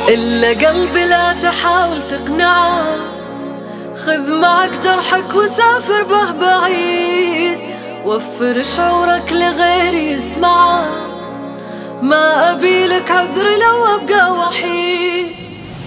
إلا قلبي لا تحاول تقنعه، خذ معك جرحك وسافر به بعيد، وفر شعورك لغيري يسمعه، ما أبي لك عذر لو أبقى وحيد.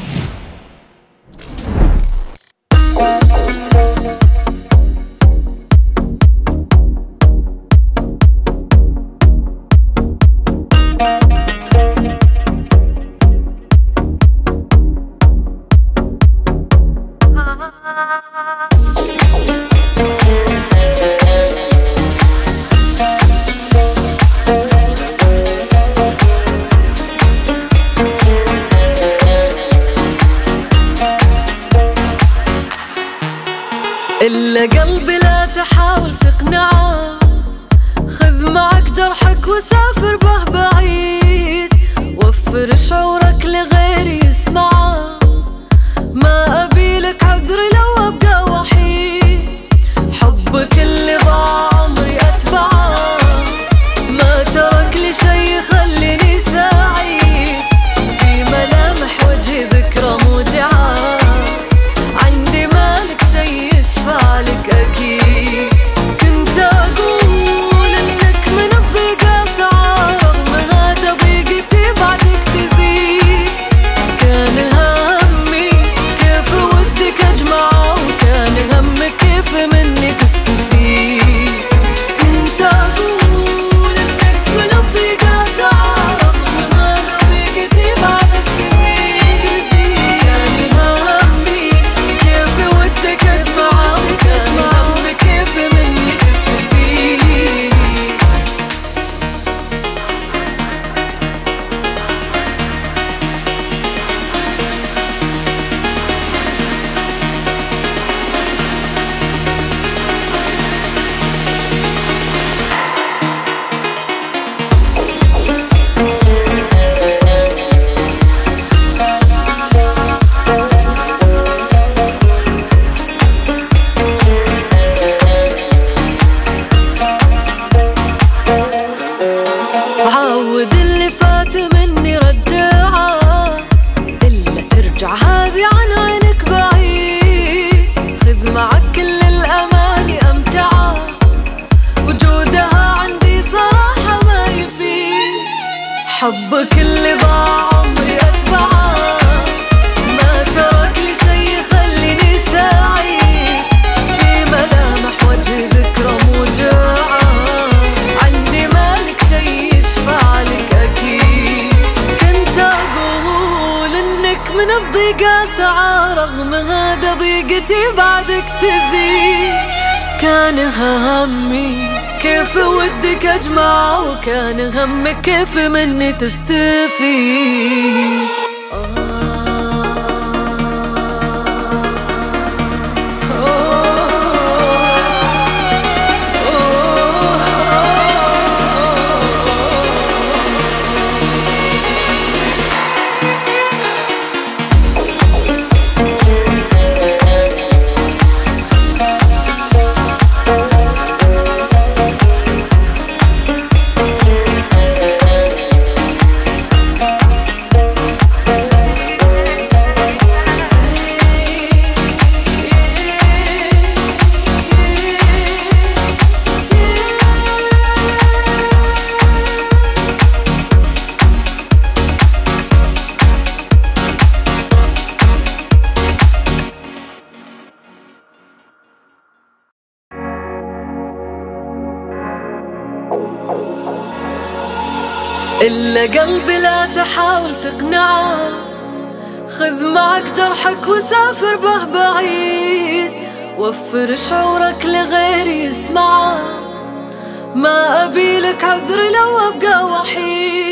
إلا قلبي لا تحاول تقنعه، خذ معك جرحك وسافر به بعيد، وفر شعورك لغيري يسمعه، ما أبي لك عذر لو أبقى وحيد. حبك اللي ضاع عمري أتبعه، ما ترك لي شي يخليني سعيد، في ملامح وجهي ذكرى موجعة، عندي مالك شي يشفع لك أكيد. كنت أقول إنك من الضيقة سعى، رغم هذا ضيقتي بعدك تزيد، كان همي كيف ودك أجمعه، وكان همك كيف مني تستفيد. كنت أقول إنك من الضيقة سعى، رغم هذا ضيقتي بعدك تزيد، كان همي كيف ودك أجمعه، وكان همك كيف مني تستفيد. عود اللي فات مني رجعه، إلا ترجع هذي عن عينك بعيد، خذ معك كل الأماني أمتعه، وجودها عندي صراحة ما يفيد. حبك اللي ضاع عمري أتبعه، ما ترك لي شي يخليني سعيد، في ملامح وجهي ذكرى موجعة، عندي مالك شي يشفع لك أكيد. كنت أقول إنك من الضيقة سعى، رغم هذا ضيقتي بعدك تزيد، كان همي كيف ودك أجمعه، وكان همك كيف مني تستفيد. إلا قلبي لا تحاول تقنعه، خذ معك جرحك وسافر به بعيد، وفر شعورك لغيري يسمعه، ما أبي لك عذر لو أبقى وحيد.